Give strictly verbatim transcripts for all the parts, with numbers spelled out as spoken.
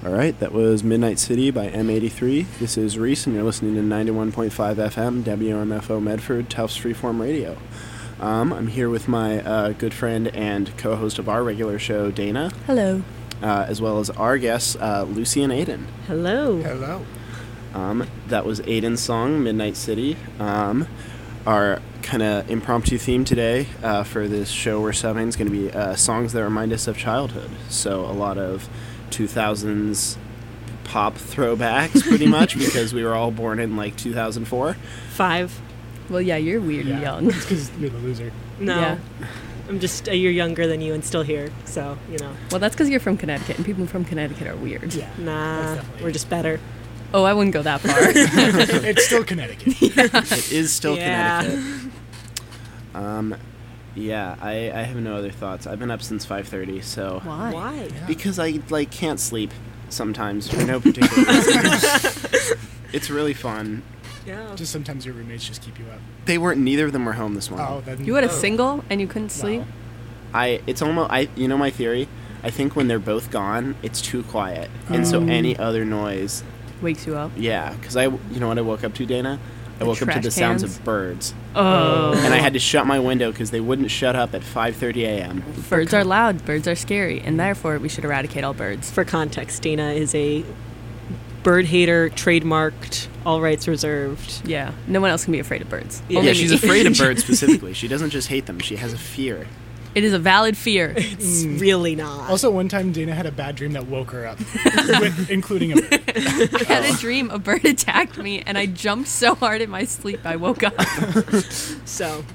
All right, that was Midnight City by M eighty-three. This is Reese, and you're listening to ninety-one point five F M, W M F O Medford, Tufts Freeform Radio. Um, I'm here with my uh, good friend and co-host of our regular show, Dana. Hello. Uh, as well as our guests, uh, Lucy and Aiden. Hello. Hello. Um, that was Aiden's song, Midnight City. Um, our kind of impromptu theme today uh, for this show we're subbing is going to be uh, songs that remind us of childhood. So a lot of two thousands pop throwbacks, pretty much, because we were all born in, like, two thousand four. Five. Well, yeah, you're weird Yeah, and young. It's because you're the loser. No. Yeah. I'm just a year younger than you and still here, so, you know. Well, that's because you're from Connecticut, and people from Connecticut are weird. Yeah. Nah, that's definitely we're it. just better. Oh, I wouldn't go that far. It's still Connecticut. It is still Yeah. Connecticut. Um, yeah, I, I have no other thoughts. I've been up since five thirty, so... Why? Why? Yeah. Because I, like, can't sleep sometimes for no particular reason. It's really fun. Yeah. Just sometimes your roommates just keep you up. They weren't, neither of them were home this morning. Oh, then You had a oh. single and you couldn't sleep? Wow. I, it's almost, I, you know my theory? I think when they're both gone, it's too quiet. And so Oh. any other noise, Wakes you up? yeah, because I, you know what I woke up to, Dana? I The woke up to trash the sounds cans? of birds. Oh. And I had to shut my window because they wouldn't shut up at five thirty a.m. Birds are loud. Birds are scary. And therefore, we should eradicate all birds. For context, Dana is a bird hater, trademarked, all rights reserved. Yeah. No one else can be afraid of birds. Yeah. Only Yeah, she's me. afraid of birds specifically. She doesn't just hate them. She has a fear. It is a valid fear. It's Mm. really not. Also, one time Dana had a bad dream that woke her up, with, including a bird. I had a dream a bird attacked me, and I jumped so hard in my sleep I woke up. So,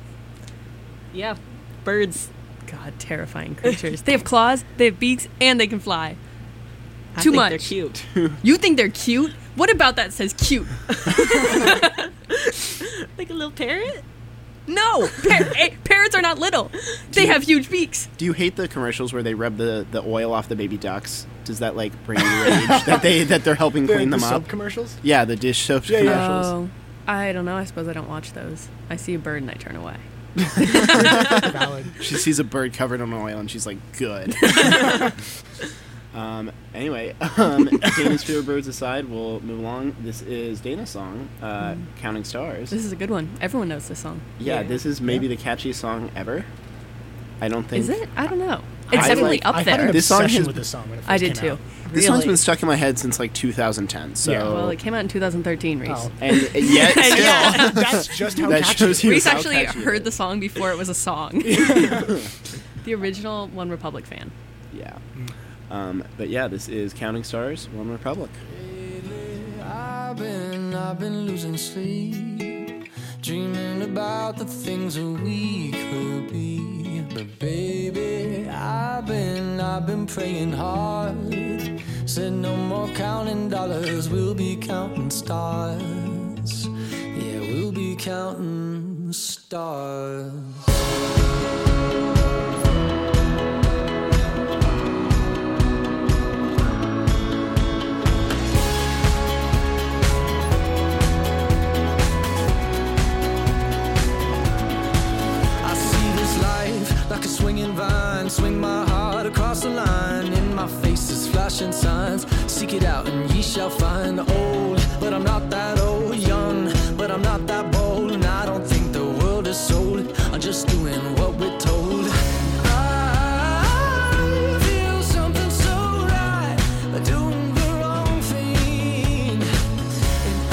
yeah, birds. God, terrifying creatures. They have claws, they have beaks, and they can fly. I Too think much. They're cute. You think they're cute? What about that says cute? Like a little parrot? No! Par- eh, parrots are not little. They have huge beaks. Do you hate the commercials where they rub the, the oil off the baby ducks? Does that, like, bring you rage that they that they're helping The, clean the them soap up? commercials? Yeah, the dish soap Yeah, yeah. commercials. Oh, I don't know. I suppose I don't watch those. I see a bird and I turn away. Valid. She sees a bird covered in oil and she's like, good. um, anyway, um, Dana's favorite birds aside, we'll move along. This is Dana's song, uh, Counting Stars. This is a good one. Everyone knows this song. Yeah, Yeah. this is maybe Yeah. the catchiest song ever. I don't think... Is it? I don't know. It's I definitely like- up I had there. an This song obsession has- with this song when it first I did came too. out. This song's Really? been stuck in my head since like two thousand ten, so... Yeah. Well, it came out in two thousand thirteen, Reese. Oh. And uh, yet, still... Yeah. That's just how That catchy shows it you- is. Reese how actually catchy it heard is. the song before it was a song. The original One Republic fan. Yeah. Mm. Um, but yeah, this is Counting Stars, One Republic. Lately, I've been, I've been losing sleep, dreaming about the things that we could be. But baby, I've been, I've been praying hard. Said no more counting dollars, we'll be counting stars. Yeah, we'll be counting stars. I see this life like a swinging vine. Swing my heart across the line. In my face is flashing signs. Seek it out and ye shall find. Old, but I'm not that old. Young, but I'm not that bold. And I don't think the world is sold. I'm just doing what we're told. I feel something so right, but doing the wrong thing. And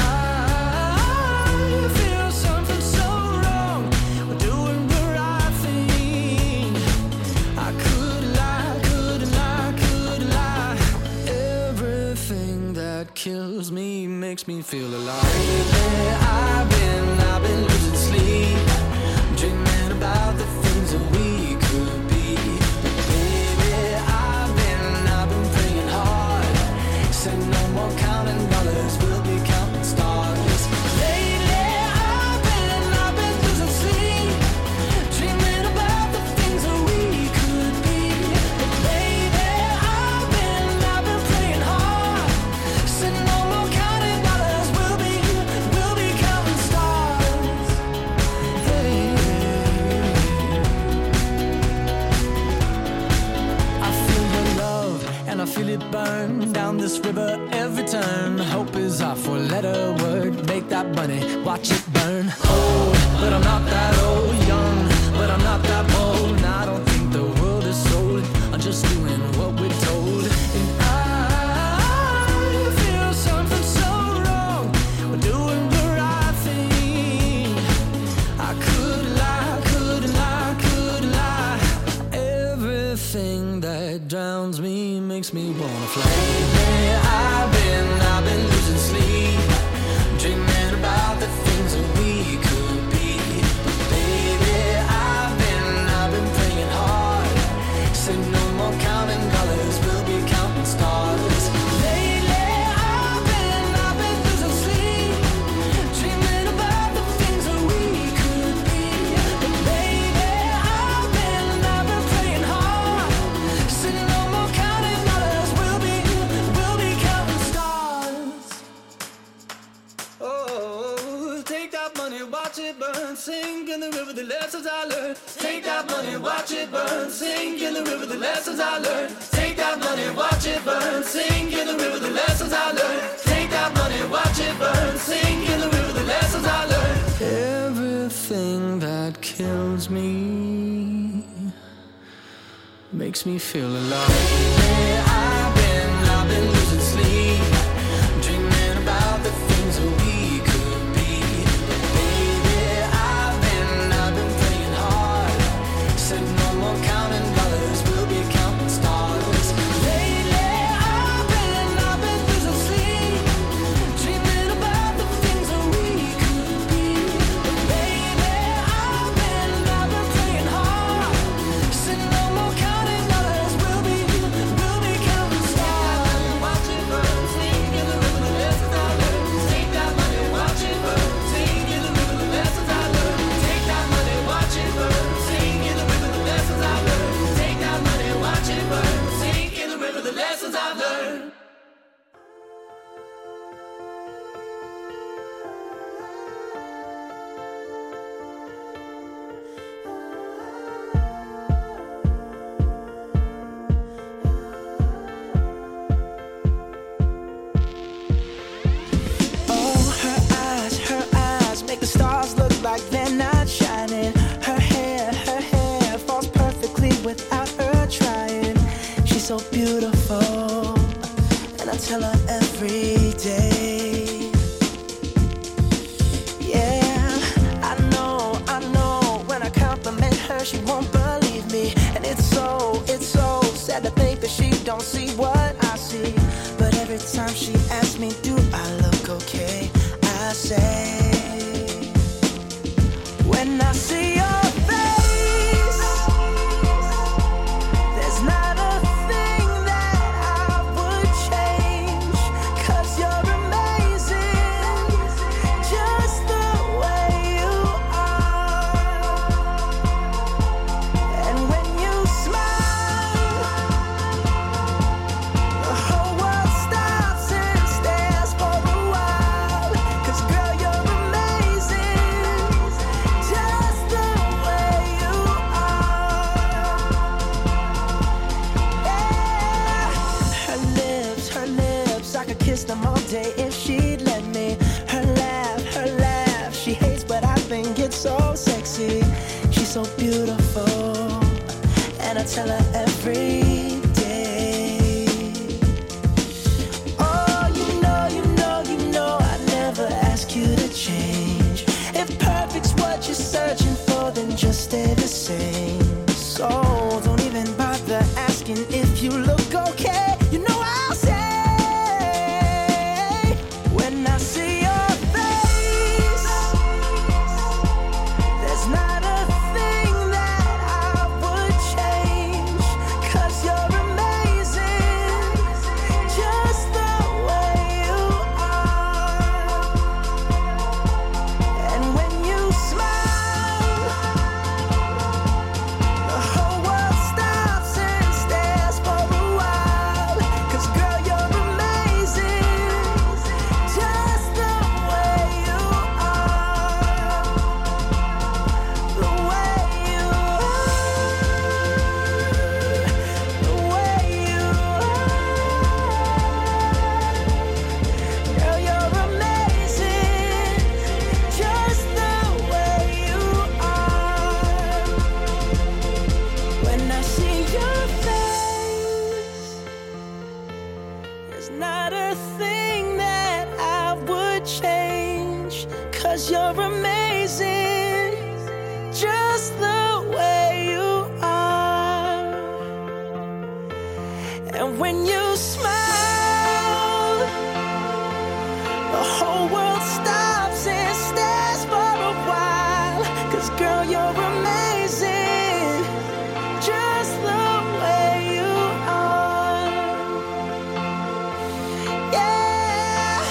I feel something so wrong, but doing the right thing. I could lie, could lie, could lie. Everything that kills me makes me feel alive. Lately, I've been, I've been losing sleep, dreaming about the things that we could be. Baby, I've been, I've been praying hard. Said no more counting dollars, we'll be counting stars. Lately, I've been, I've been losing sleep, dreaming about the things that we could be. But baby, I've been, I've been praying hard. Said no more counting dollars, we'll be, we'll be counting stars. feel it burn down this river every turn. Hope is our four-letter word. Make that money, watch it burn. Old, but I'm not that old. Young, but I'm not that bold. And I don't think the world is sold. I'm just doing what we're told. And I feel something so wrong. We're doing the right thing. I could lie, could lie, could lie. Everything that drowns me makes me wanna fly. Lately I've been, I've been losing sleep, dreaming about the things that we could be. But baby, I've been, I've been praying hard. Said no more counting dollars, we'll be counting stars. Lately I've been, I've been losing sleep, dreaming about the things that we could be. But baby, I've been, I've been praying hard. Said no more counting dollars, we'll be, we'll be counting stars. Oh, take that money, watch it burn, sink in the river, the lessons I learned. Take that money, watch it burn, sink in the river, the lessons I learned. Take that money, watch it burn, sink in the river, the lessons I learned. Take that money, watch it burn, sink in the river, the lessons I learned. Everything that kills me makes me feel alive. Yeah, I've been, I've been losing sleep, dreaming about the things that we could be. But baby, I've been, I've been praying hard. Said no more counting dollars, we'll be counting stars. Lately, I've been, I've been losing sleep, dreaming about the things that we could be. But baby, I've been, I've been praying hard. Said no more counting dollars, we'll be, we'll be counting stars. Watch it burn, sink in the river, the lessons I learned. Take that money, watch it burn, sink in the river, the lessons I learned. Take that money, watch it burn, sink in the river, the lessons I learned. Take that money, watch it burn, sink in the river, the lessons I've learned. Oh, her eyes, her eyes make the stars look like they're not shining. Her hair, her hair falls perfectly without her trying. She's so beautiful, and I tell her every day. Yeah, I know, I know. When I compliment her, she won't believe me, and it's so, it's so sad to think that she don't see what I see. But every time she asks me, do I look okay? I say, when I see your face, there's not a thing that I would change. 'Cause you're amazing, just the way you are. And when you smile, the whole world stops and stares for a while. 'Cause girl, you're amazing, just the way you are. Yeah. Her lips, her lips, I could kiss them all day if she'd let me. Her laugh, her laugh, she hates but I think it's so sexy. She's so beautiful, and I tell her every day. Oh, you know, you know, you know I never ask you to change. If perfect's what you're searching for, then just stay the same. So don't even bother asking if you look okay. You know I'll say, when I see your face, there's not a thing that I would change. 'Cause you're amazing, just the way you are. And when you smile, the whole world stops and stares 'cause you're amazing, just the way you are. And when you smile, the whole world stops and stares for a while. 'Cause girl, you're amazing, just the way you are. Yeah.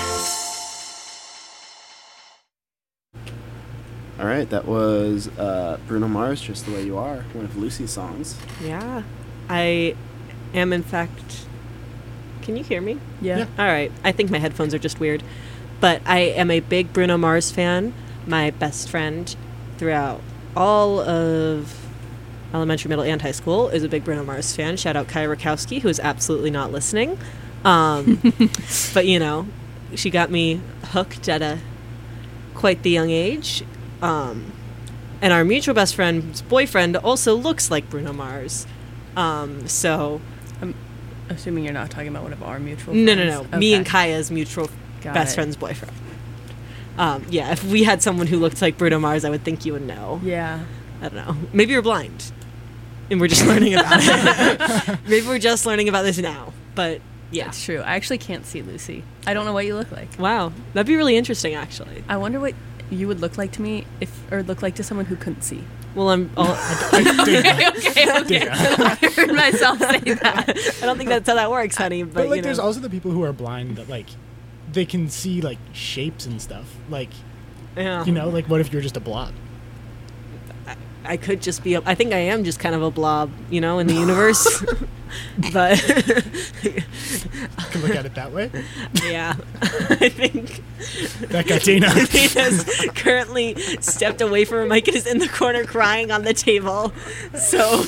All right, that was uh, Bruno Mars, "Just the Way You Are," one of Lucy's songs. Yeah. I am, in fact. Can you hear me? Yeah. All right. I think my headphones are just weird. But I am a big Bruno Mars fan. My best friend throughout all of elementary, middle, and high school is a big Bruno Mars fan. Shout out Kaya Rakowski, who is absolutely not listening. Um, but, you know, she got me hooked at a quite the young age. Um, and our mutual best friend's boyfriend also looks like Bruno Mars. Um, so... I'm assuming you're not talking about one of our mutual No, friends. no, no. Me and Okay. Kaya's mutual Got best it. friend's boyfriend. Um, yeah, if we had someone who looked like Bruno Mars, I would think you would know. Yeah. I don't know. Maybe you're blind. And we're just learning about it. Maybe we're just learning about this now. But, yeah. That's true. I actually can't see Lucy. I don't know what you look like. Wow. That'd be really interesting, actually. I wonder what you would look like to me if, or look like to someone who couldn't see. Well, I'm... All, okay, okay, okay. I heard myself say that. I don't think that's how that works, honey. But, But, like, you know. there's also the people who are blind that, like, they can see, like, shapes and stuff. Like, Yeah. you know, like, what if you're just a blob? I could just be... A, I think I am just kind of a blob, you know, in the universe. But... You can look at it that way. yeah. I think... That got Dana. Dana's currently stepped away from her mic and is in the corner crying on the table. So...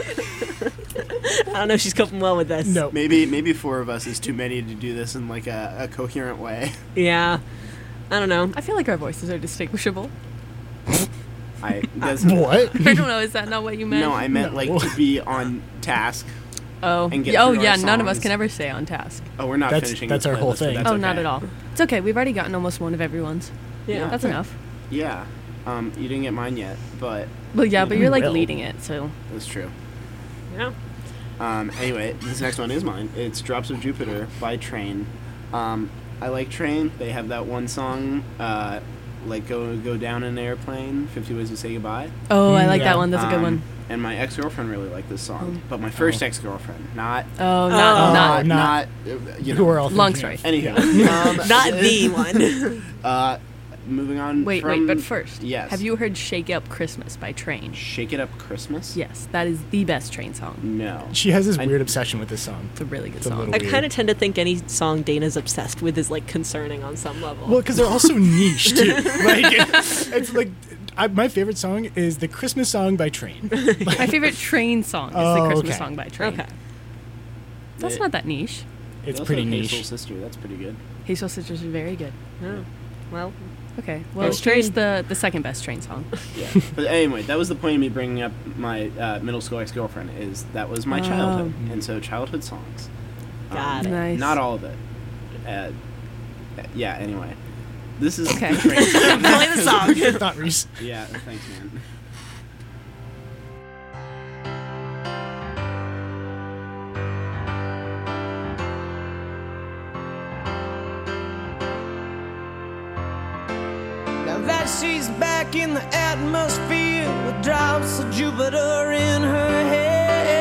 I don't know if she's coping well with this. No. Maybe maybe four of us is too many to do this in like a, a coherent way. Yeah. I don't know. I feel like our voices are distinguishable. I that's, What? I don't know. Is that not what you meant? No, I meant No. like to be on task. Oh, and get oh through yeah. our None of us songs. can ever stay on task. Oh, we're not That's- finishing. that's this our whole playlist, but thing. that's oh, not okay. at all. It's okay. We've already gotten almost one of everyone's. Yeah. That's enough. Yeah. Um, you didn't get mine yet, but Well, yeah, but you're like will. leading it, so. that's true. Yeah. Um, anyway, this next one is mine. It's "Drops of Jupiter" by Train. Um, I like Train. They have that one song, uh, like "Go Go Down in an Airplane," fifty Ways to Say Goodbye. Oh, I Mm, like yeah. that one. That's a good Um, one. And my ex-girlfriend really liked this song, but my first Oh. ex-girlfriend, not Oh, not, Oh. not, not, not- uh, you know. Who are all Long thinking story. of. Anywho, Yeah. um, Not the one. Uh, moving on. Wait, from, wait, but first, yes. have you heard "Shake It Up Christmas" by Train? "Shake It Up Christmas"? Yes, that is the best Train song. No. She has this I- weird obsession with this song. It's a really good It's a song. little I weird. kind of tend to think any song Dana's obsessed with is like concerning on some level. Well, because they're also niche too. Like, it's like I, my favorite song is the Christmas song by Train. My favorite Train song is Oh, the Christmas okay. song by Train. okay. That's They- not that niche. they It's also pretty have Hey niche. Soul Sister. That's pretty good. Hey Soul Sisters are very good. Oh, well, Okay, well, There's Train's Train. the the second best Train song. Yeah. But anyway, that was the point of me bringing up my uh, middle school ex-girlfriend. Is that was my Oh. childhood, and so childhood songs. Got it. Nice. Not all of it. Uh, yeah. Anyway, this is Okay. the Train song. play the song. Good thought, Reese. Yeah. Thanks, man. Now that she's back in the atmosphere with drops of Jupiter in her head.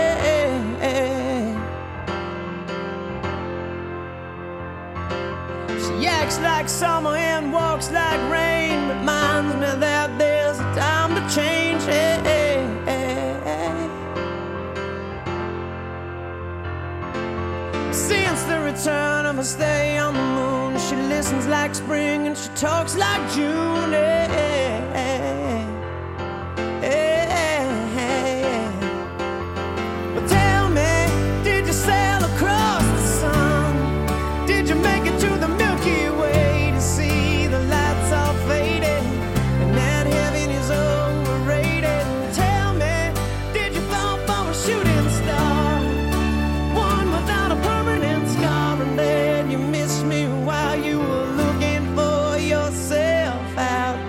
She acts like summer and walks like rain. Reminds me that there's a time to change. Since the return of her stay on the moon, she listens like spring and she talks like June. Eh, eh, eh, eh, eh. Well, tell me, did you sail across the sun? Did you make it to the Milky Way to see the lights all faded and that heaven is overrated? Tell me, did you fall for a shooting star? One without a permanent scar, and then you missed me while you were looking for yourself out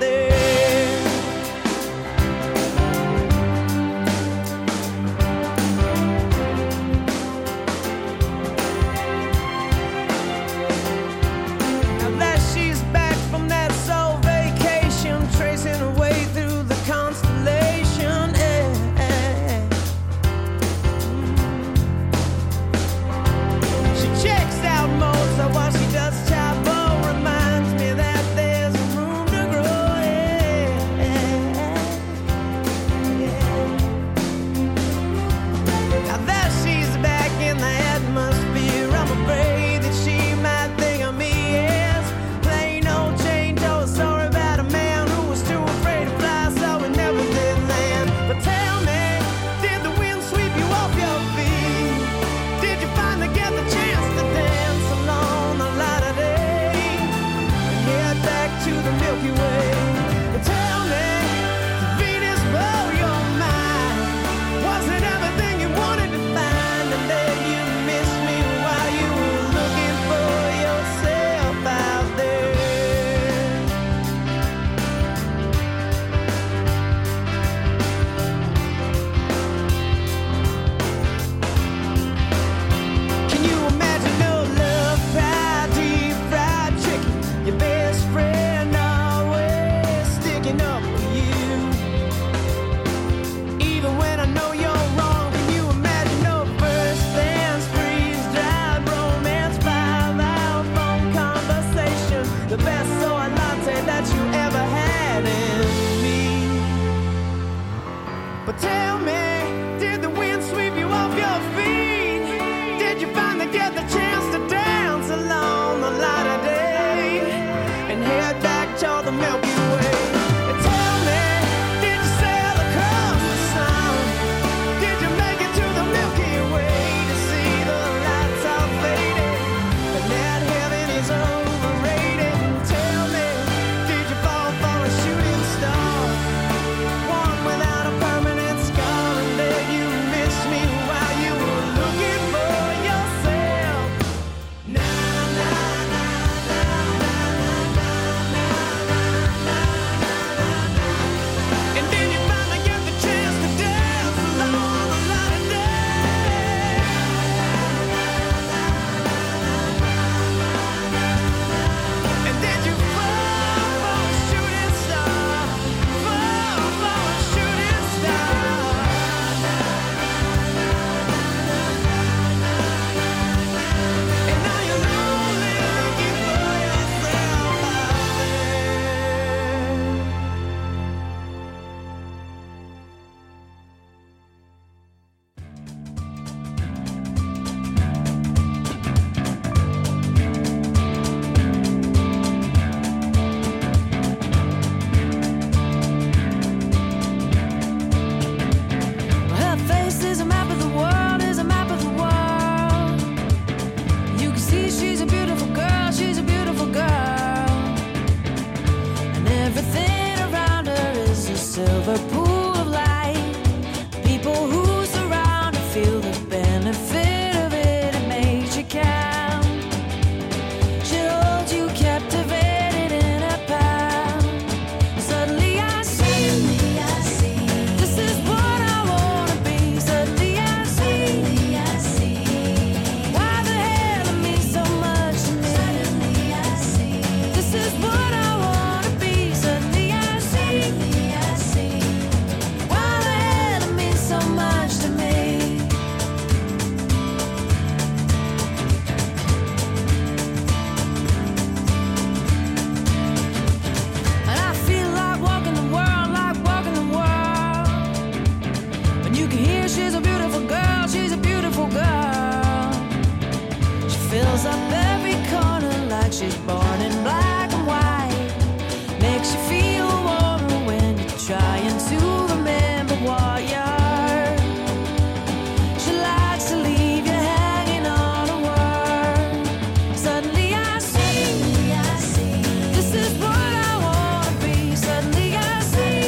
fills up every corner like she's born in black and white. Makes you feel warmer when you're trying to remember what you're. She likes to leave you hanging on a word. Suddenly I see, this is what I wanna be. Suddenly I see,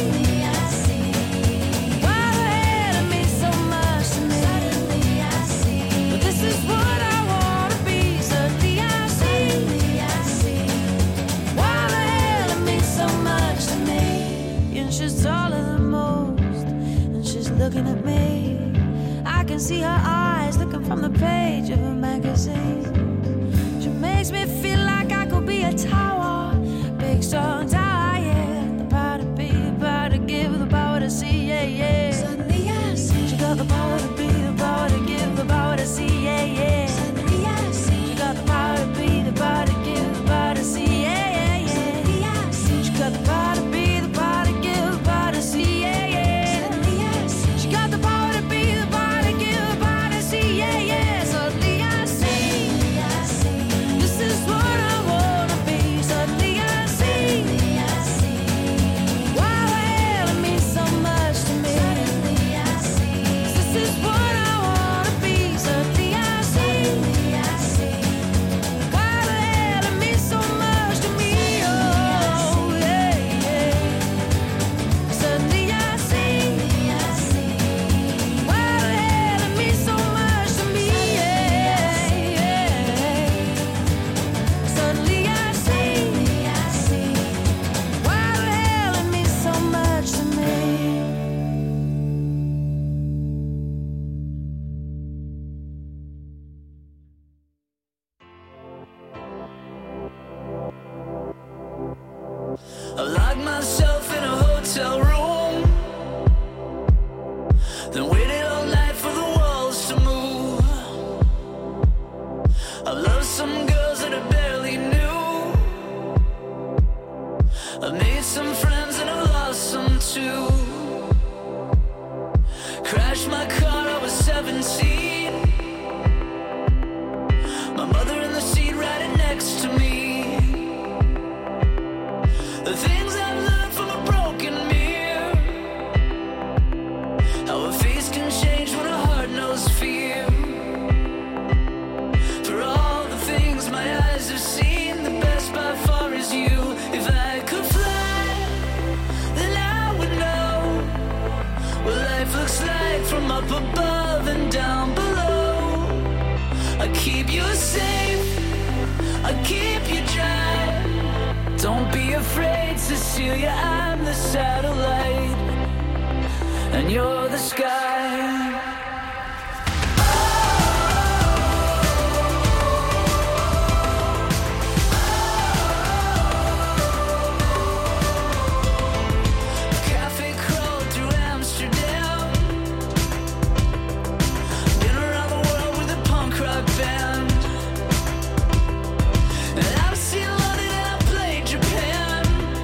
why the hell it means so much to me. But this is what I wanna be. Suddenly I see, why the hell it means so much to me. And she's taller than most, and she's looking at me. I can see her eyes looking from the page of a magazine. She makes me feel like I could be a tower, big strong tower, yeah. The power to be, the power to give, the power to see, yeah, yeah. Suddenly I see. She got the power to be, the power to give, the power to see, yeah, yeah. Suddenly I see. She got the power to be, the power to give, the power to see, yeah, yeah, yeah. Suddenly I see. She got the power to be, the power to give, the power to see, yeah, yeah. Suddenly I see. She got the power to be, the power to give, the power to see, yeah, yeah. Suddenly I see. This is what I wanna be. Suddenly I see. Why the hell it means so much to me. This is what I wanna be. Suddenly I see. Why the hell it means so much to me. Oh, yeah, yeah. Suddenly I see. Why the hell it means so much to me. Yeah, yeah. Suddenly I see. Why the hell it means so much to me. I locked myself in a hotel room, then waited all night for the walls to move. I loved some girls that I barely knew. I made some friends and I lost some too. Crashed my car, I was seventeen. My mother in the seat riding next to me. The things I've learned from a broken mirror, how a face can change when a heart knows fear. For all the things my eyes have seen, the best by far is you. If I could fly, then I would know what life looks like from up above and down below. I keep you safe, I keep you dry. Don't be afraid, Cecilia, I'm the satellite, and you're the sky. Cafe crawled through Amsterdam, been around the world with a punk rock band, and I've seen London and I played Japan.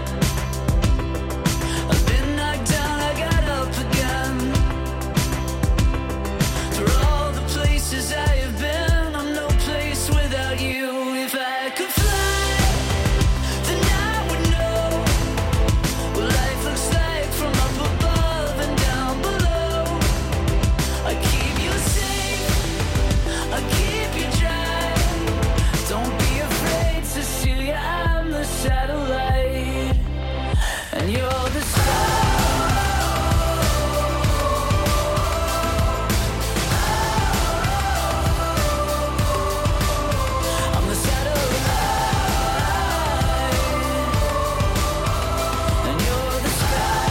I've been knocked down, I got up again. For all the places I have been, I'm no place without you. If I could fly, then I would know what life looks like from up above and down below. I keep you safe, I keep you dry. Don't be afraid, Cecilia, I'm the satellite, and you're the star. I'm the satellite, and you're the sky.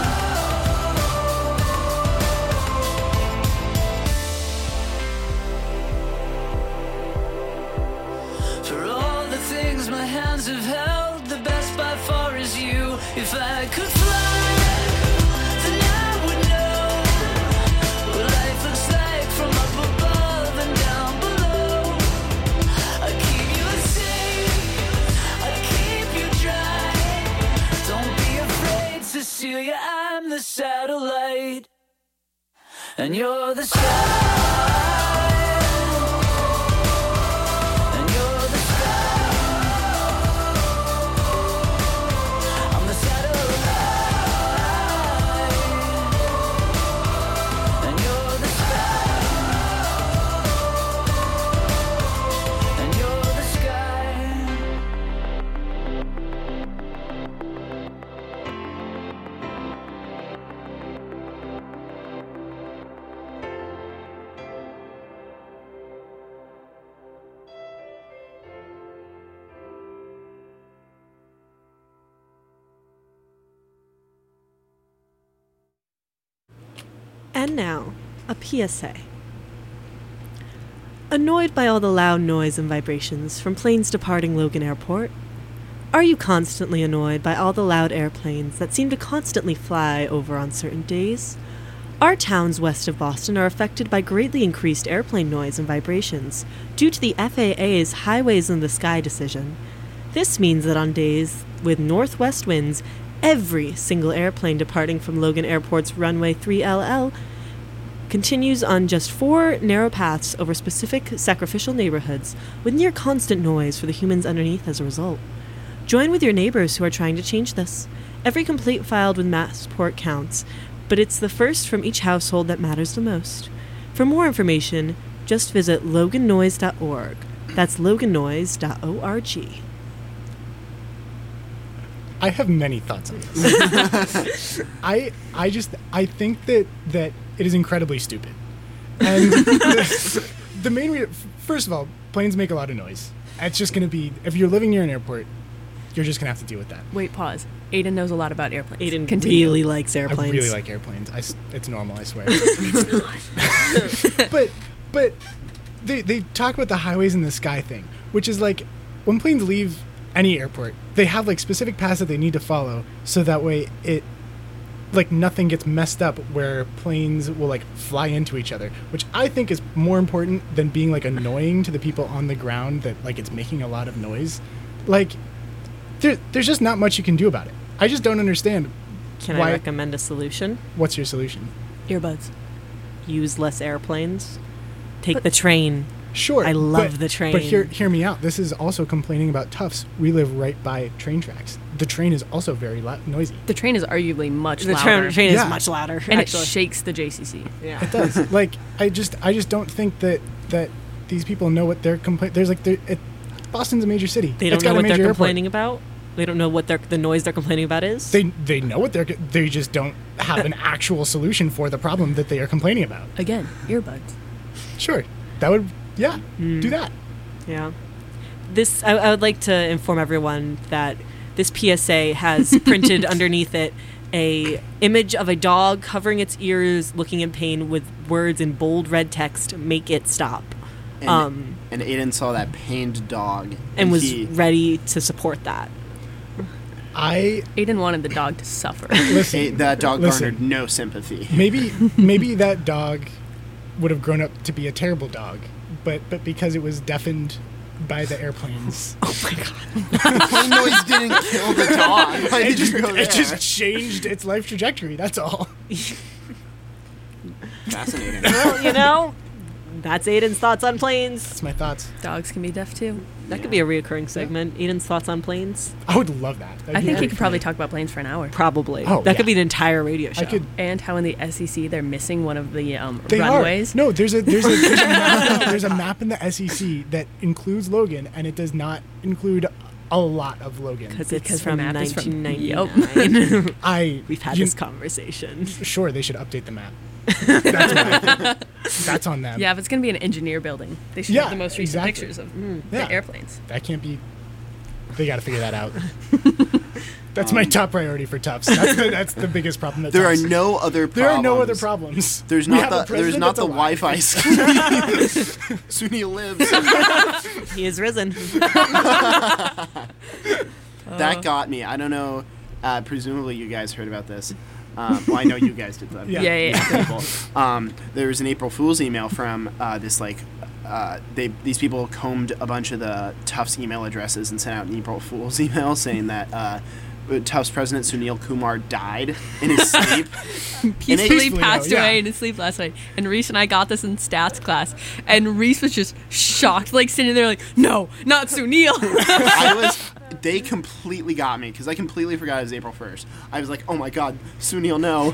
For all the things my hands have held, the best by far is you. If I could fly, then I would know what life looks like from up above and down below. I keep you safe, I keep you dry. Don't be afraid, Cecilia, I'm the satellite, and you're the sky. And now, a P S A. Annoyed by all the loud noise and vibrations from planes departing Logan Airport? Are you constantly annoyed by all the loud airplanes that seem to constantly fly over on certain days? Our towns west of Boston are affected by greatly increased airplane noise and vibrations due to the F A A's Highways in the Sky decision. This means that on days with northwest winds, every single airplane departing from Logan Airport's runway three L L continues on just four narrow paths over specific sacrificial neighborhoods with near constant noise for the humans underneath as a result. Join with your neighbors who are trying to change this. Every complaint filed with Massport counts, but it's the first from each household that matters the most. For more information, just visit logan noise dot org. That's logan noise dot org. I have many thoughts on this. I I just I think that that it is incredibly stupid. And the, the main re- first of all, planes make a lot of noise. It's just going to be, if you're living near an airport, you're just going to have to deal with that. Wait, pause. Aiden knows a lot about airplanes. Aiden Continue. really likes airplanes. I really like airplanes. I s it's normal, I swear. but but they they talk about the highways in the sky thing, which is like when planes leave any airport, they have like specific paths that they need to follow, so that way it like nothing gets messed up where planes will like fly into each other, which I think is more important than being like annoying to the people on the ground that like it's making a lot of noise. Like there, there's just not much you can do about it. I just don't understand. Can why, I recommend a solution? What's your solution? Earbuds. Use less airplanes. Take the train. Sure. I love but, the train. But hear, hear me out. This is also complaining about Tufts. We live right by train tracks. The train is also very loud, noisy. The train is arguably much The louder. train, train Yeah. is much louder. and actually. it shakes the J C C. Yeah. It does. like I just, I just don't think that that these people know what they're complaining. There's like, they're- it, Boston's a major city. They don't It's know got a what they're major airport. complaining about. They don't know what they're, the noise they're complaining about is. They they know what they're. They just don't have an actual solution for the problem that they are complaining about. Again, earbuds. Sure, that would. Yeah, Hmm. do that. Yeah. This I, I would like to inform everyone that this P S A has printed underneath it a image of a dog covering its ears, looking in pain, with words in bold red text, "Make it stop." And, Um, and Aiden saw that pained dog and was he, ready to support that. I Aiden wanted the dog to suffer. listen. Hey, that dog Listen. garnered no sympathy. maybe maybe that dog would have grown up to be a terrible dog, but but because it was deafened by the airplanes, Oh my god. Plane noise didn't kill the dog. Why it did just, you go there? it just changed its life trajectory. That's all. Fascinating. Well, you know, that's Aiden's thoughts on planes. That's my thoughts. Dogs can be deaf too. That could be a reoccurring segment. Aiden's thoughts on planes. I would love that. That'd I be think very he could probably funny. talk about planes for an hour. Probably. Oh, that yeah. could be an entire radio show. I could. And how in the S E C they're missing one of the um, They runways. are. No, there's a there's a there's a, map, there's a map in the S E C that includes Logan, and it does not include a lot of Logan. Because it's Because the from map is from- nineteen ninety-nine. I We've had you- this conversation. Sure, they should update the map. That's, what I think. That's on them. Yeah, if it's going to be an engineer building, they should Yeah, have the most recent exactly. pictures of Yeah. the airplanes. That can't be. They got to figure that out. That's my top priority for Tufts. That's the, that's the biggest problem. That There are Tufts- no other problems. There are no other problems. There's We not have a the there's president not that's the alive. Wi-Fi scheme. Sunil lives. He is risen. That got me. I don't know. Uh, presumably, you guys heard about this. Um, well, I know you guys did. That. Yeah. Yeah, yeah, yeah. People. Um, there was an April Fool's email from uh, this like. Uh, they these people combed a bunch of the Tufts email addresses and sent out an April Fool's email saying that uh, Tufts president Sunil Kumar died in his sleep. Peacefully Peacefully, passed though, yeah. away in his sleep last night. And Reese and I got this in stats class. And Reese was just shocked, like sitting there like, no, not Sunil. I was. They completely got me because I completely forgot it was April first. I was like, oh my god, Sunil, no.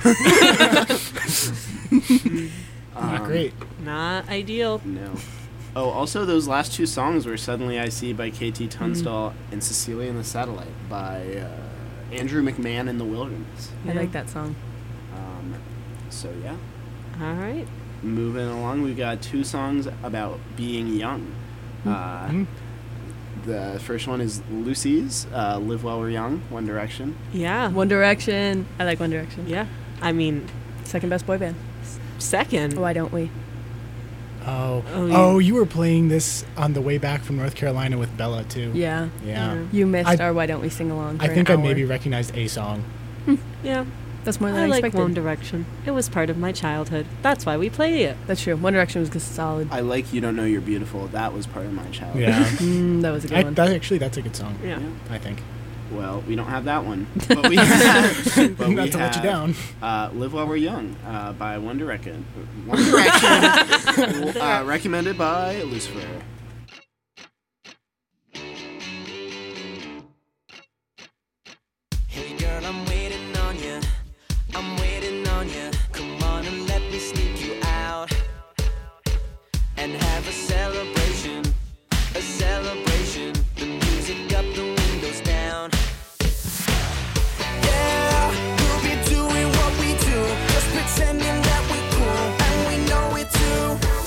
Not great. Not ideal. No. Oh, also those last two songs were "Suddenly I See" by K T Tunstall and "Cecilia and the Satellite" by uh, Andrew McMahon in the Wilderness. I like that song. Um, so yeah, All right. moving along, we've got two songs about being young. Uh, Mhm. The first one is Lucy's uh, "Live While We're Young," One Direction. Yeah. One Direction. I like One Direction. Yeah. I mean, Second best boy band. second. Why don't we? Oh, Oh, oh, you- you were playing this on the way back from North Carolina with Bella too. Yeah. Yeah. You missed I- our Why Don't We Sing Along for I think an I hour. maybe recognized a song. Yeah. That's more than I, I like expected. One Direction. It was part of my childhood. That's why we play it. That's true. One Direction was just solid. I like You Don't Know You're Beautiful. That was part of my childhood. Yeah. Mm, that was a good I, one. that actually, that's a good song. Yeah. I think. Well, we don't have that one. But we have, but we Not to let you have, down. Uh, Live While We're Young uh, by One Direction. One Direction. uh, recommended by Lucifer. Hey girl, I'm waiting on you. I'm waiting on you. Come on and let me sneak you out and have a celebration. A celebration. The music up, the windows down. Yeah, we'll be doing what we do. Just pretending that we're cool and we know it too.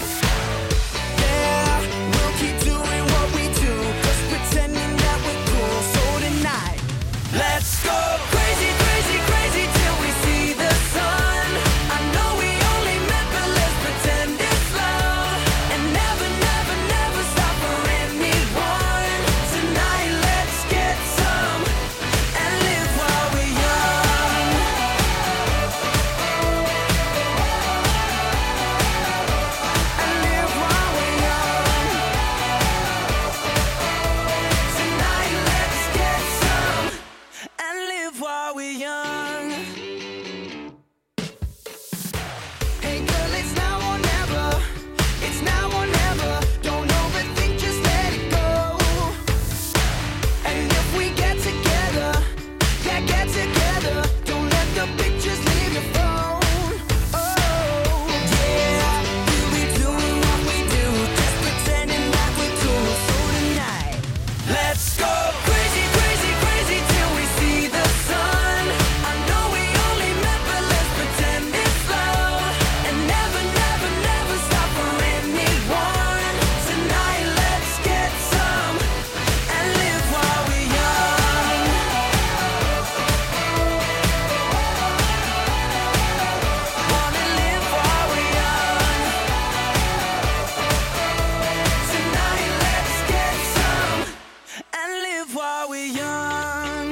Yeah, we'll keep doing what we do. Just pretending that we're cool. So tonight, let's go crazy, crazy, crazy till we see the sun. I know we only met, but let's pretend it's love. And never, never, never stop for anyone. Tonight, let's get some and live while we're young. And live while we're young. Tonight, let's get some and live while we're young. Hey girl, it's now or never. It's now or never. Don't overthink, just let it go. And if we get together, yeah, get together. Don't let the pictures leave your phone. Oh, yeah, we'll be doing what we do, just pretending that we're cool. So tonight, let's go crazy, crazy, crazy till we see the sun. I know we only met, but let's pretend it's love. And never, never, never stop for anyone. Tonight, let's get some and live while we're young. Wanna live while we're young. Tonight, let's get some and live while we're young.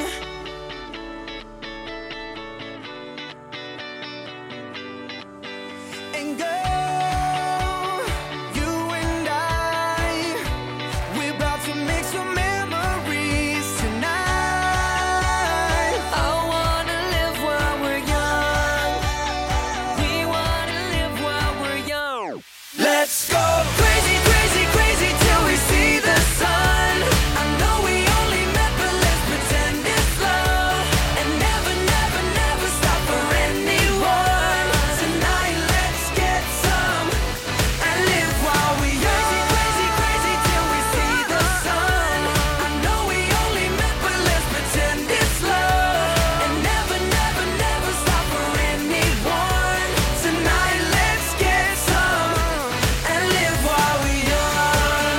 And girl, you and I, we're about to make some memories tonight. I wanna live while we're young. We wanna live while we're young. Let's go crazy, crazy, crazy till we see the sun. I know we only met, but let's pretend it's love. And never, never, never stop for anyone. Tonight, let's get some and live while we're young. Crazy, crazy, crazy till we see the sun. I know we only met, but let's pretend it's love. And never, never, never stop for anyone. Tonight, let's get some and live while we're young.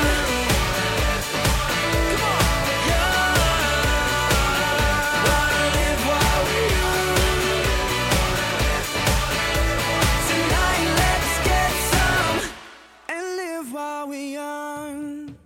Come on, young. Wanna live while we're young. Tonight, let's get some and live while we're young.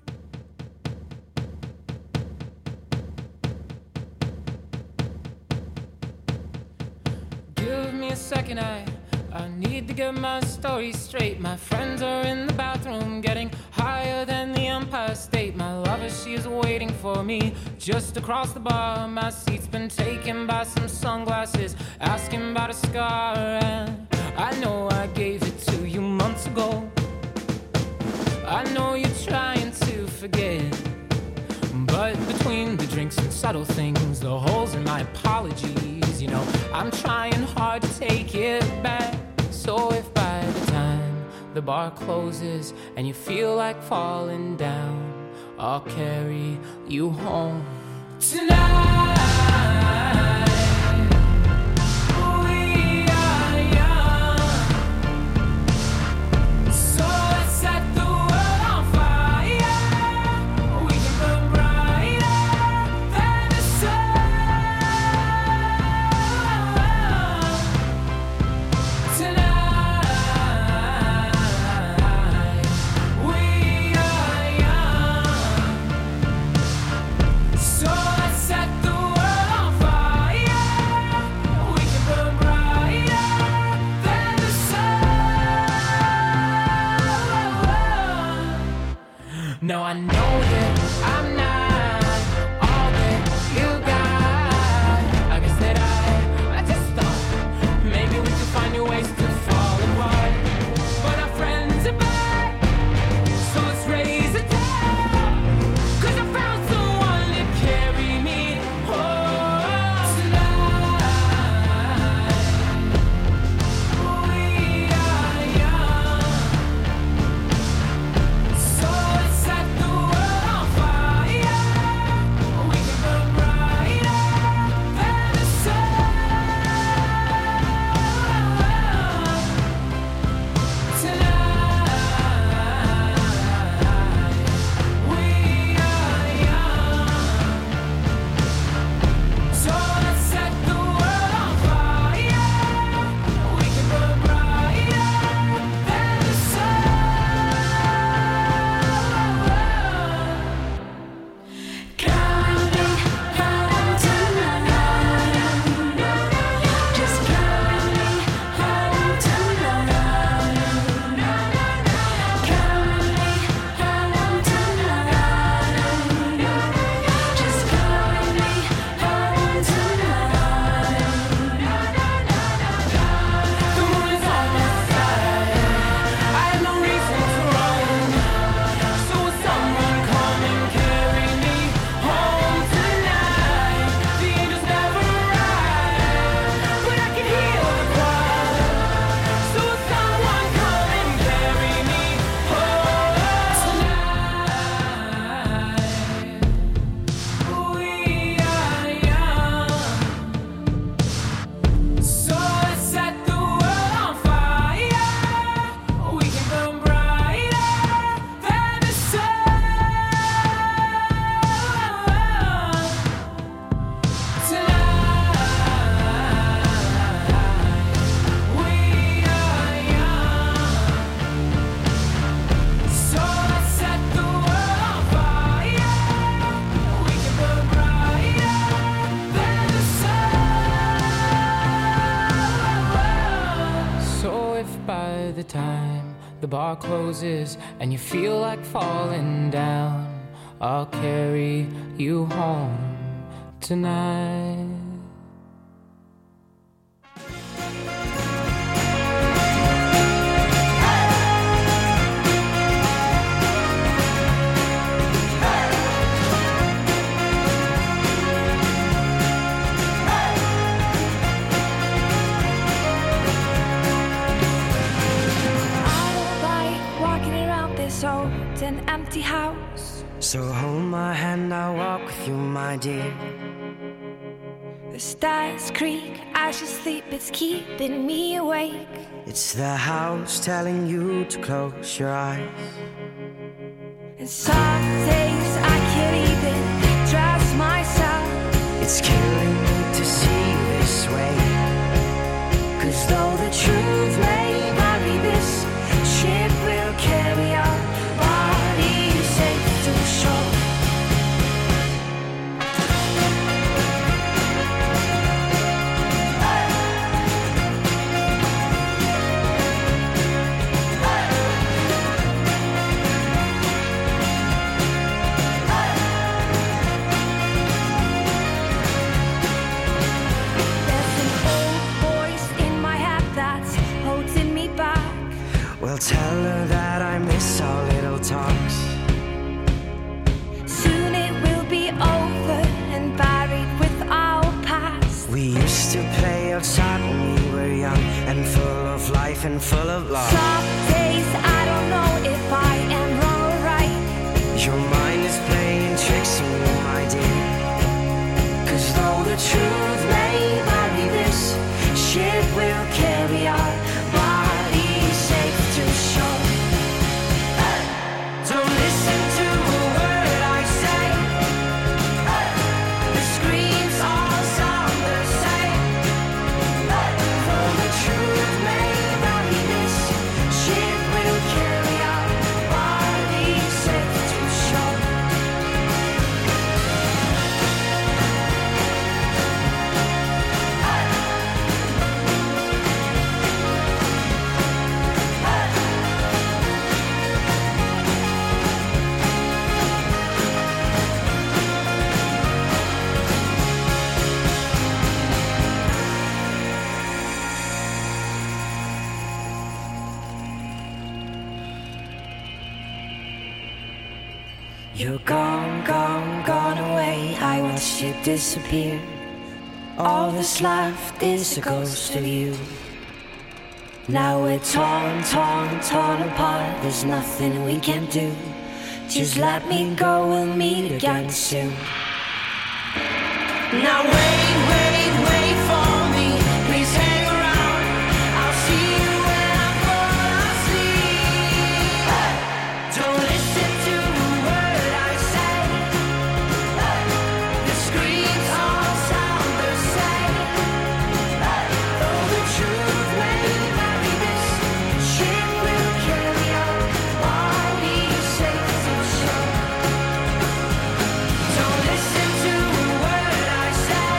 Give me a second, I I need to get my story straight. My friends are in the bathroom, getting higher than the Empire State. My lover, she is waiting for me just across the bar. My seat's been taken by some sunglasses, asking about a scar. And I know I gave it to you months ago. I know you're trying to forget, but between the drinks and subtle things, the holes in my apologies, you know, I'm trying hard to take it back. So if by the time the bar closes and you feel like falling down, I'll carry you home tonight. We are young, so let's set the world on fire. We can burn brighter than the sun tonight. No, I know that I'm not all that you got. I guess that I, I just thought maybe we could find new ways to fall apart. But our friends are back, so let's raise a town. 'Cause I found someone to carry me home tonight. We are young, so let's set the world on fire. We can burn brighter than the sun tonight. We are young, so let's set the world on fire. We can burn brighter than the sun. Coming home tonight. Just coming home tonight. Coming home tonight. Just coming home tonight. The moon is on my side. I have no reason to run. So will someone come and carry me home tonight? The angels never arrive, but I can hear the choir. So will someone come and carry me home tonight? We are young, so let's set the world on fire. We can burn brighter than the sun tonight. We are young, so let's set the world on fire. We can burn brighter than the sun. So if by the time the bar closes and you feel like falling down, I'll carry you home tonight. I don't like walking around this old and empty house. So hold my hand, I'll walk with you, my dear. The stars creak, I should sleep, it's keeping me awake. It's the house telling you to close your eyes. And some days I can't even trust myself. It's killing me to see you this way. 'Cause though the truth may vary, this ship will carry our bodies safe to shore. There's an old voice in my head that's holding me back. Well, tell her that I miss our little talks. Soon it will be over and buried with our past. We used to play outside when we were young and full of life and full of love. Some days I don't know if I am wrong or right. Your mind is playing tricks on you, my dear. 'Cause though the truth may vary, this ship will carry our bodies safe to shore. Don't listen to a word I say. The screams all sound the same. Though the truth may vary, this ship You're gone, gone, gone away. I watched you disappear. All that's left is a ghost of you. Now we're torn, torn, torn apart. There's nothing we can do. Just let me go, we'll meet again soon. Now wait, wait, wait for me. Please hang around. I'll see you when I fall asleep. Don't listen to a word I say. The screams all sound the same. Though the truth may vary, this ship will carry on. I'll be safe to shore. Don't listen to a word I say.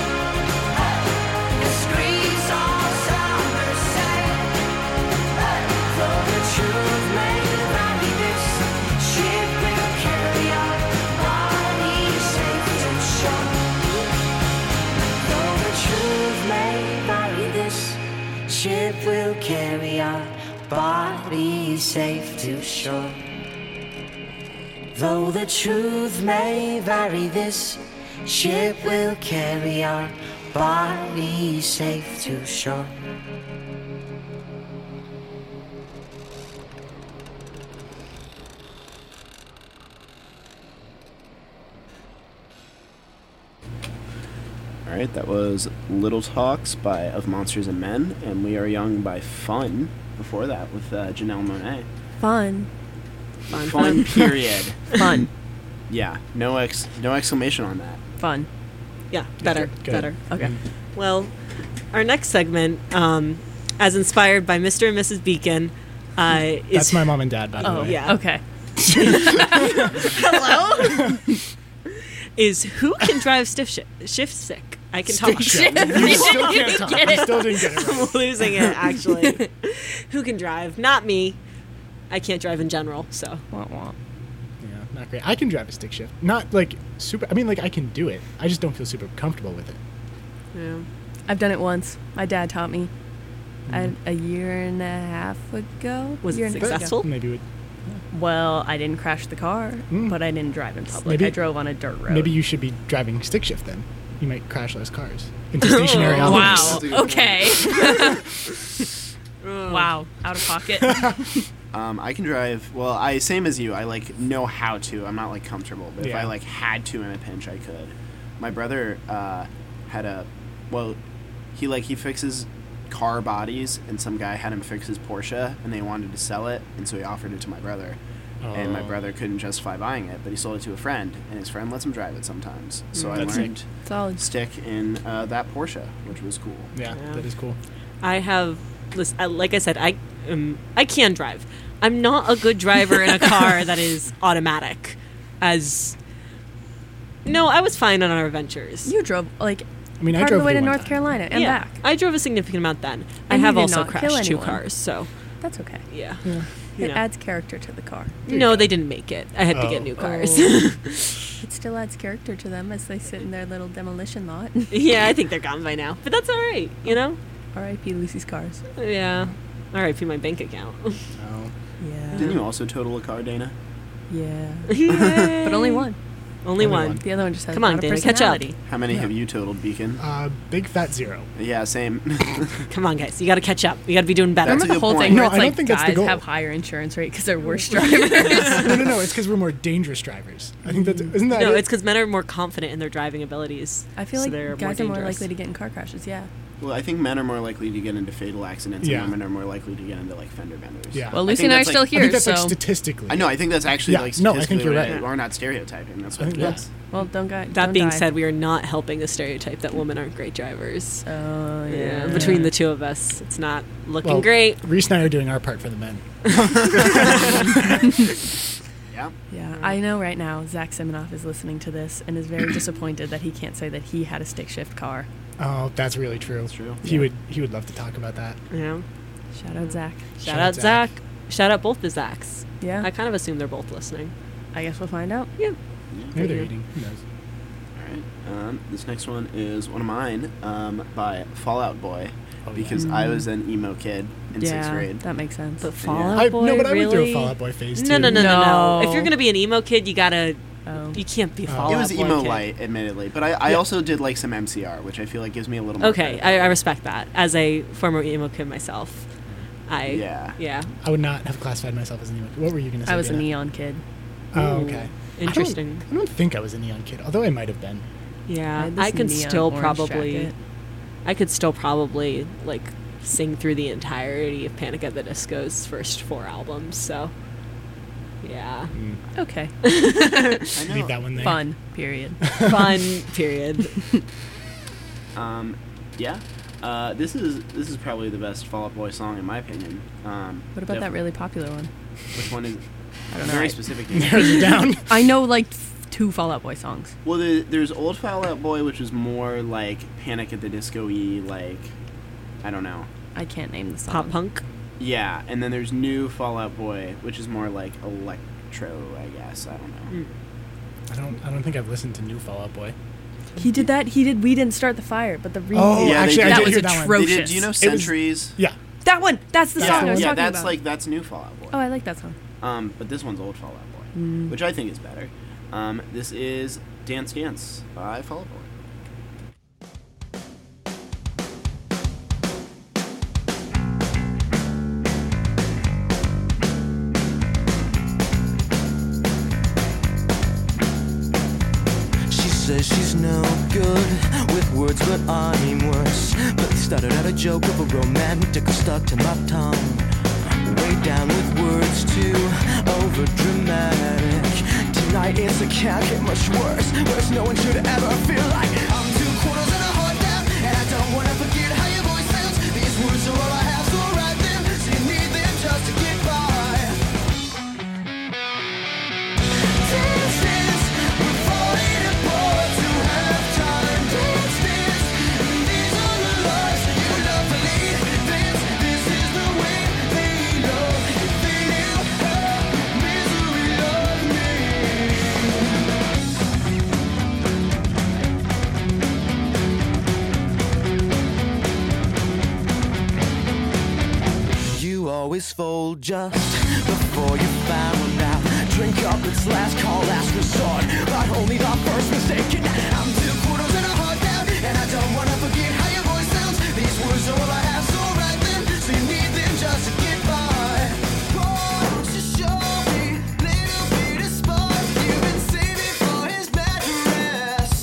The screams all sound the same. Though the truth may vary, this ship will carry on. I'll be safe to shore. Though the truth may vary, this ship will carry our body safe to shore. Though the truth may vary, this ship will carry our body safe to shore. All right, that was Little Talks by Of Monsters and Men, and We Are Young by Fun. Before that, with uh, Janelle Monáe. Fun. Fun, Fun. fun. Period. Fun. Yeah, no ex, no exclamation on that. Fun. Yeah, better, Good. better. Okay. Well, our next segment, um, as inspired by Mister and Missus Beacon, uh, is That's my mom and dad, by the Oh, way. yeah. Okay. Hello. Is who can drive stiff shi shift sick? I can talk. Shit. You still can't talk. Get You it. still didn't get it right. I'm losing it, actually. Who can drive? Not me. I can't drive in general, so. Wah, wah. Yeah, not great. I can drive a stick shift. Not like super. I mean, like I can do it. I just don't feel super comfortable with it. Yeah. I've done it once. My dad taught me. I, a year and a half ago. Was year it and a- successful? Maybe we Well, I didn't crash the car, Mm. but I didn't drive in public. Maybe- I drove on a dirt road. maybe you should be driving stick shift then. You might crash less cars into stationary Oh, objects. wow. Okay. Wow. Out of pocket. Um, I can drive. Well, I same as you. I like know how to. I'm not like comfortable, but if Yeah. I like had to in a pinch, I could. My brother uh, had a. Well, he like he fixes car bodies, and some guy had him fix his Porsche, and they wanted to sell it, and so he offered it to my brother. And my Oh. brother couldn't justify buying it, but he sold it to a friend, and his friend lets him drive it sometimes. So I That's learned Solid. stick in uh, that Porsche, which was cool. Yeah, Yeah. that is cool. I have, listen, I- like I said, I um, I can drive. I'm not a good driver in a car that is automatic. As no, I was fine on our adventures. You drove like I mean, I part drove of the way here to one North time. Carolina and yeah, back. I drove a significant amount then. I And you have did also not kill crashed two anyone. cars, so That's okay. yeah. It You know. adds character to the car. No, they didn't make it. I had to Oh. get new cars. It still adds character to them as they sit in their little demolition lot. yeah, I think they're gone by now, but that's all right. You know. R I P Lucy's cars. Yeah. All right, for my bank account. Oh. Yeah. Didn't you also total a car, Dana? Yeah. But But only one. Only Only one. one. The other one just has Come on, not a Dana, catch up. personality. How many Yeah. have you totaled, Beacon? Uh, big fat zero. Yeah, same. Come on, guys. You got to catch up. You got to be doing better. That's a Remember the good whole point. thing No, where it's I don't like think that's the guys goal. have higher insurance rate because they're worse drivers. no, no, no. It's because we're more dangerous drivers. I think that's isn't that No, it? it's because men are more confident in their driving abilities. I feel so like they're guys are more dangerous. likely to get in car crashes. Yeah. Well, I think men are more likely to get into fatal accidents, Yeah. and women are more likely to get into like fender benders. Yeah. Well, I Lucy think and I are that's, still like- I here, think that's so like statistically. I know. I think that's actually Yeah, like no, I think statistically you're right. right. We're not stereotyping. That's I what think it yeah. is. well, don't go. That don't being die. said, we are not helping the stereotype that women aren't great drivers. Oh yeah. Yeah, between the two of us, it's not looking Well, great. Reese and I are doing our part for the men. Yeah. Yeah, I know right now Zach Siminoff is listening to this and is very disappointed that he can't say that he had a stick shift car. Oh, that's really true. That's true. He Yeah. would he would love to talk about that. Yeah. Shout out Zach. Shout, Shout out out Zach. Zach. Shout out both the Zachs. Yeah. I kind of assume they're both listening. I guess we'll find out. Yeah. Maybe they're Yeah. eating. Who knows? All right. Um, this next one is one of mine um, by Fall Out Boy Oh, yeah. because I was an emo kid in sixth yeah, grade. that makes sense. But Fall Out I, Boy, no, but I really? went through a Fall Out Boy phase too. No, no, no, no, no. No. If you're gonna be an emo kid, you gotta. Oh. You can't be Oh. Fall It Out was Boy emo kid. light, admittedly, but I, I Yeah. also did like some M C R, which I feel like gives me a little more. Okay, credit. I, I respect that. As a former emo kid myself, I Yeah. yeah. I would not have classified myself as an emo. What were you going to say? I was a Dana? neon kid. Oh, Ooh, okay. Interesting. I don't, I don't think I was a neon kid, although I might have been. I Yeah, had this I could neon still orange probably. jacket. I could still probably like sing through the entirety of Panic at the Disco's first four albums. So, yeah, Okay. I know. Leave that one there. Fun. Period. fun. Period. Um, yeah. Uh, this is this is probably the best Fall Out Boy song in my opinion. Um, What about that def- really popular one? Which one is? I don't know. Very I, specific. Narrows it down. I know like f- two Fall Out Boy songs. Well, the, there's old Fall Out Boy, which was more like Panic at the Disco-y, like I don't know. I can't name the song. Pop punk. Yeah, and then there's new Fall Out Boy, which is more like electro, I guess. I don't know. I don't. I don't think I've listened to new Fall Out Boy. He did that. He did. We didn't start the fire, but the re- Oh, Yeah, they actually, did. I That did was hear that one. atrocious. They did, do you know was- Centuries? Yeah. that one. That's the That's song the I was one. yeah, talking that's about. like that's new Fall Out Boy. Oh, I like that song. Um, but this one's old Fall Out Boy, Mm. which I think is better. Um, this is Dance Dance by Fall Out Boy. She says she's no good with words, but I'm worse. But started out a joke of a romantic stuck to my tongue. Way down with words too over dramatic. Tonight it's a can't get much worse. Worse, no one should ever feel like I'm two quarters and a heart down, and I don't wanna forget how your voice sounds. These words are all I have, so write them. So you need them just to get by. Dance, dance, we're falling apart to have time. Dance, dance, these are the lives that you love to lead. Dance, this is the way they love. If they knew how misery loved me. You always fold just before you found out. Drink up, it's last call, last resort, but only the first mistake. And I'm two quarters and a heart down, and I don't wanna forget how your voice sounds. These words are all I have, so write them. So you need them just to get by. Won't you show me little bit of spark you've been saving for his mattress?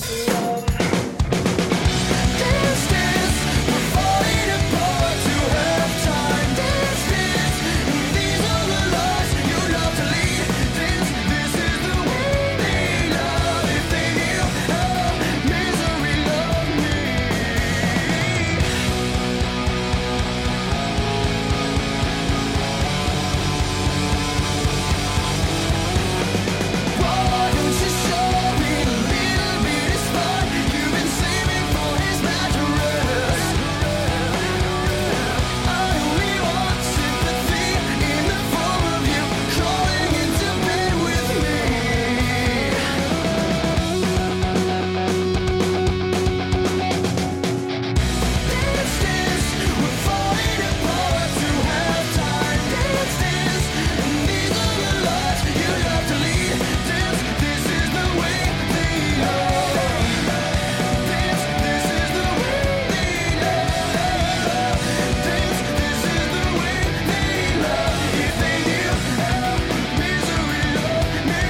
Dance, dance, we're falling apart to have time. Dance, dance, these are the lives you love to lead. Dance, this is the way they love. If they knew how misery loved me. Why don't you show me a little bit of spark you've been saving for his mattress? I only want sympathy in the form of you crawling into bed with me. Dance, dance, we're falling apart to have time. Dance, dance, these are the lives you love to lead. Dance, this is the way they love. Dance, this is the way they love. Dance, this is the way they love. If they knew how misery loved me.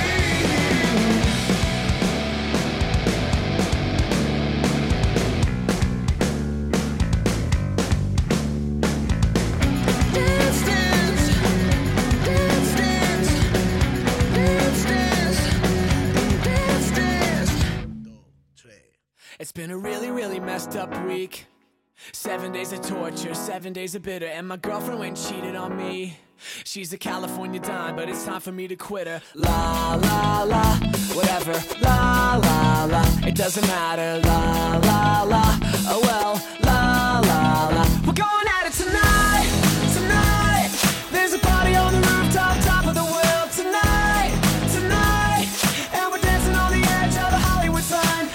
Dance, dance, dance, dance, dance, dance, dance, dance. It's been a really, really messed up week. Seven days of torture, seven days of bitter, and my girlfriend went and cheated on me. She's a California dime, but it's time for me to quit her. La la la, whatever. La la la, it doesn't matter. La la la, oh well. La la la, we're going at it tonight, tonight. There's a party on the rooftop, top of the world tonight, tonight. And we're dancing on the edge of the Hollywood sign.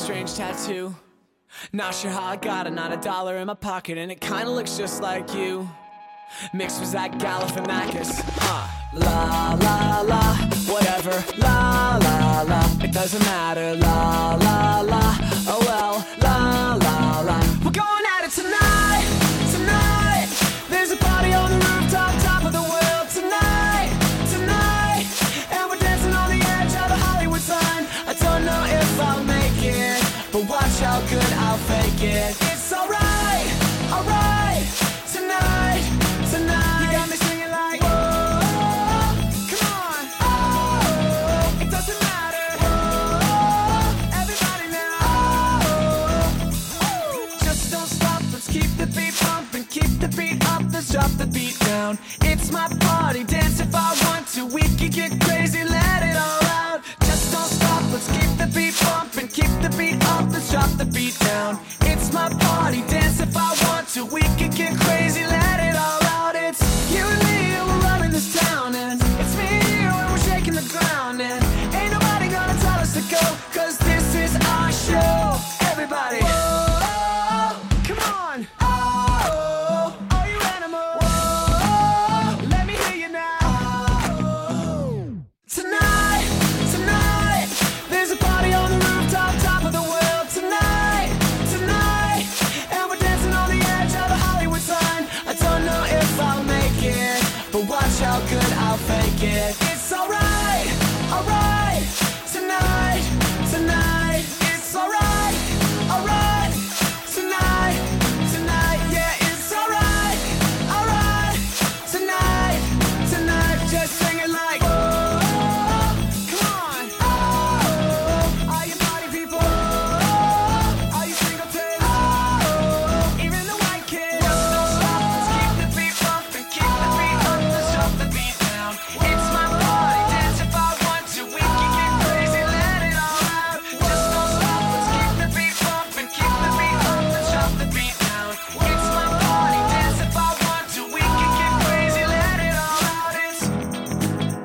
strange tattoo. Not sure how I got it, not a dollar in my pocket, and it kinda looks just like you. Mixed with Zach Galifianakis. Huh. La la la, whatever. La la la, it doesn't matter. La la la, oh well. La la la, we're going at it tonight, tonight. There's a party on the rooftop, top of the world tonight, tonight. And we're dancing on the edge of the Hollywood sign. I don't know if I'll make it, but watch how good I'll fake it. It's alright, alright, tonight, tonight. You got me singing like, whoa, come on, oh, it doesn't matter, whoa, everybody now, oh, oh. Just don't stop, let's keep the beat pumping, keep the beat up, let's drop the beat down. It's my party, dance if I want to, we can get crazy, let it all out. Just don't stop, let's keep the beat pumping, keep the beat up, let's drop the beat down. It's my party, dance if I want to, we can get crazy, let it all out. It's you and me, and we're running this town, and it's me and you, and we're shaking the ground, and ain't nobody gonna tell us to go, cause this is our show. Everybody, whoa, come on, oh, are you animals? Whoa, let me hear you now. Oh. Tonight, tonight, there's a party on the rooftop, top of the world. Tonight, tonight, and we're dancing on the edge of the Hollywood sign. I don't know if I'll make it, but watch how good I'll fake it. It's alright, alright, tonight, tonight. It's alright, alright, tonight, tonight. Yeah, it's alright, alright, tonight, tonight. Just sing it like, oh, come on, oh, are you party people? Oh, are you singletons? Oh, even the white kids. Just don't stop, let's keep the beat pumping, keep the beat up, let's drop the beat down. It's my party, dance if I want to, we can get crazy, let it all out. Just don't stop, let's keep the beat pumping, keep the beat up, let's drop the beat down. It's my party, dance if I want to, we can get crazy, let it all out. It's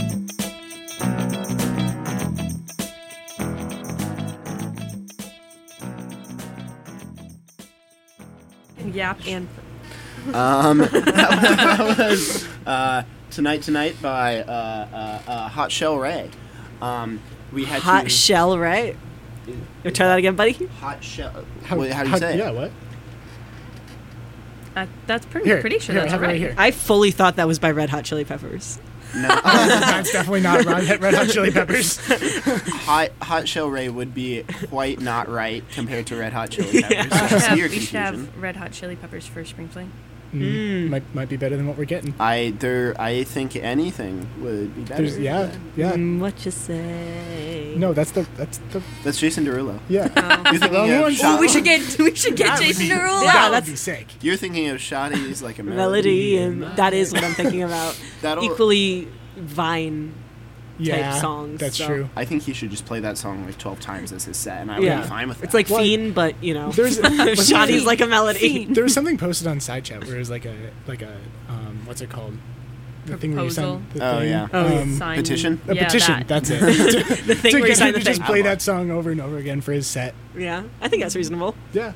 Yap and Um, that, that was uh, Tonight Tonight by uh, uh, uh, Hot Shell Ray. Um, we had Hot to, shell, right? You try that again, buddy? Hot Shell. How, wait, how do you say Yeah, it? what? uh, that's pretty Here, pretty sure here, I that's have it right. right here. I fully thought that was by Red Hot Chili Peppers. No, That's definitely not Red Red Hot Chili Peppers. Hot Hot Shell Ray would be quite not right compared to Red Hot Chili Peppers. We So should, I see have, your we should confusion. have Red Hot Chili Peppers for Spring Fling. Mm. Might might be better than what we're getting. I there I think anything would be better. There's yeah, yeah. Mm, what you say? No, that's the that's the That's Jason Derulo. yeah. You're thinking Wrong of one. Shot- Oh, we should get we should get That would Jason be- Derulo. Yeah, that that's- would be sick. You're thinking of Shotty's like a melody. Melody, and that is what I'm thinking about. That'll- Equally Vine Yeah, songs, that's so- true. I think he should just play that song like twelve times as his set, and I would Yeah. be fine with that. It's like Well, Fiend, but you know, there's- Shotty's like a melody. Fiend. There was something posted on SideChat where it was like a like a um what's it called? The thing where you Proposal. sign the Oh, thing. yeah. Oh, yeah. Um, Sign- petition? a yeah, petition. that. That's it. The thing to where you get sign him the to just thing. play that song over and over again for his set. Yeah, I think that's reasonable. Yeah.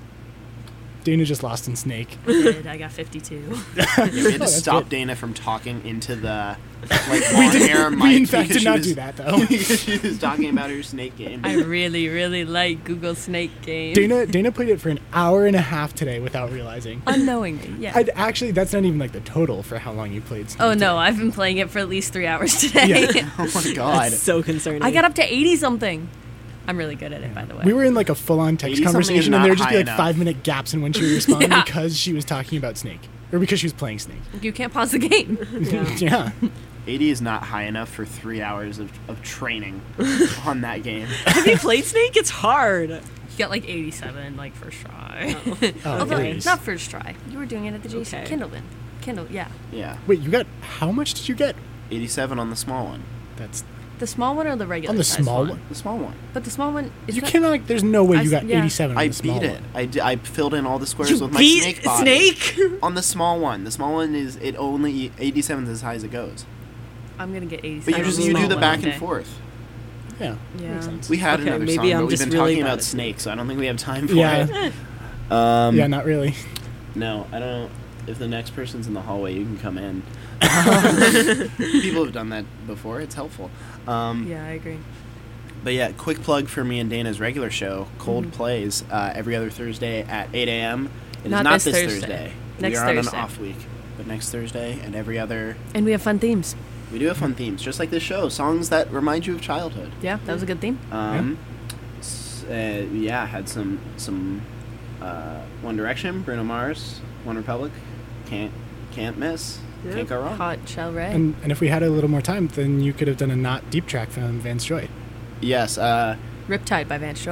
Dana just lost in Snake. I did. I got fifty-two. Yeah, we had to that's stop good. Dana from talking into the like long hair mic. We in fact because did she not was- do that though. because she was talking about her snake game. I really, really like Google Snake Game. Dana Dana played it for an hour and a half today without realizing. Unknowingly, yeah. I'd actually that's not even like the total for how long you played Snake. oh today. no, I've been playing it for at least three hours today. Yeah. Oh my god. That's so concerning. I got up to eighty something. I'm really good at it, by the way. We were in like a full-on text eighty something is conversation, and not there would just high be like enough. five-minute gaps in when she would respond Yeah. because she was talking about Snake, or because she was playing Snake. You can't pause the game. Yeah. Yeah. eighty is not high enough for three hours of, of training on that game. Have you played Snake? It's hard. You got like eighty-seven, like first try. Oh, Although nice. not first try. You were doing it at the J C Okay. Kindle bin. Kindle, yeah. Yeah, Wait, you got how much did you get? eighty-seven on the small one. That's The small one or the regular on the size small one? one. The small one. But the small one is You not- cannot. There's no way I you s- got yeah. eighty-seven on I the small beat it. one. I, d- I filled in all the squares You with my beat snake body. Snake? On the small one. The small one is it only eighty-seven is as high as it goes. I'm gonna get eighty-seven. But you on just the you small do the one back one and day. forth. Yeah. Yeah. Makes sense. We had Okay, another maybe song, I'm but we've just been really talking bad about at- snakes, so I don't think we have time for Yeah. it. Um, yeah, not really. No, I don't. If the next person's in the hallway, you can come in. People have done that before. It's helpful. Um, Yeah, I agree. But yeah, quick plug for me and Dana's regular show, Cold Mhm. Plays, uh, every other Thursday at eight a.m. It is Not not this this Thursday. Thursday. Next we are Thursday. on an off week, but next Thursday and every other. And we have fun themes. We do have fun themes, just like this show. Songs that remind you of childhood. Yeah, that was a good theme. Um, s- uh, yeah, had some some uh, One Direction, Bruno Mars, One Republic. Can't can't miss. Can't go wrong. Hot Shell Ray. And and if we had a little more time, then you could have done a not deep track from Vance Joy. Yes. Uh, Riptide by Vance Joy.